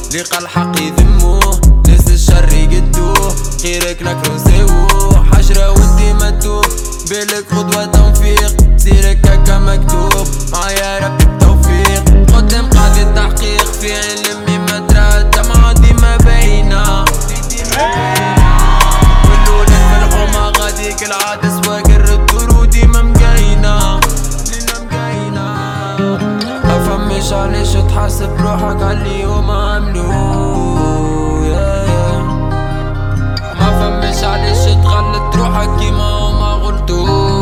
لقى الحق يذموه، ناس الشر يقدوه، غيرك نكرو نساووه، حشرة وانتي مدوب، بالك قدوة توفيق، سيرك هكا مكتوب، معايا ربي بتوفيق، قدام قاضي التحقيق، في علمي مدرسة دمعة ديما باينة، والولاد في الحومة غادي كالعادة سواقر الدور وديما مقاينة، مفهمش علاش تحاسب روحك عاللي هما عملو، مفهمش علاش تغلط روحك كيما هما غلطو،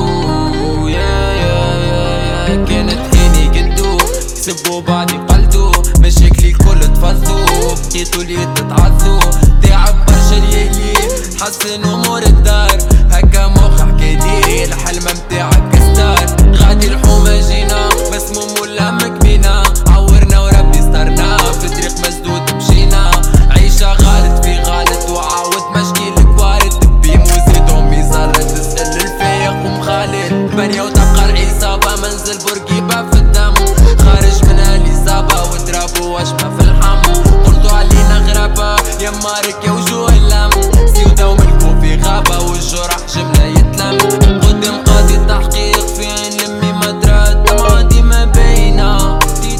كانت عيني قدو كسبو بعد يقلدو، مشاكلي الكل تفضو، بقيتو لي تتعذو، تعب برشا ليالي حسن امور الدار، هكا مخ حكايلي الحلمة متاعك ستار، غادي الحومة جينا مسموم والهم كبينا، عورنا وربي سترنا، في طريق مسدود مشينا، عيشة غالط في غالط، وعاود مشكيلك وارد، بيم وزيد امي زارت تسأل الفايق ومخالد، بنية وتبقى العصابة منزل بورقيبة في الدم، خارج منها الإصابة وترابو وشمة في الحم، قلتو علينا غرابة يا مارك يا وجوه اللم، سيودة وملكو في غابة والجرح جملة يتلم، قدام قاضي التحقيق في عين لمي مدرة دمعة ديما باينة،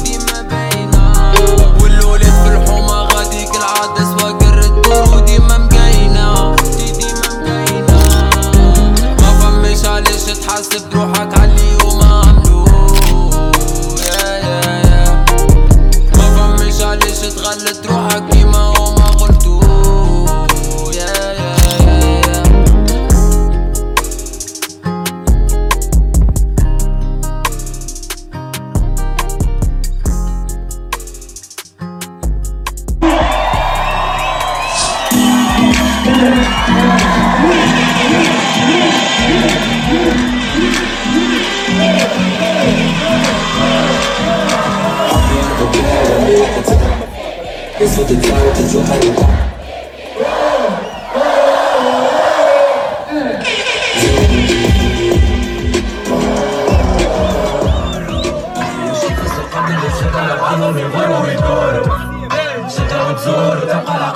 والولاد في الحومة غادي كالعادة سواقر الدور وديما مقاينة، مفهمش علاش تحاسب روحك عاللي هما عملو، مفهمش علاش تغلط روحك كيما هما غلطو، اسود الدار تتوحد ستة وتزور وتبقى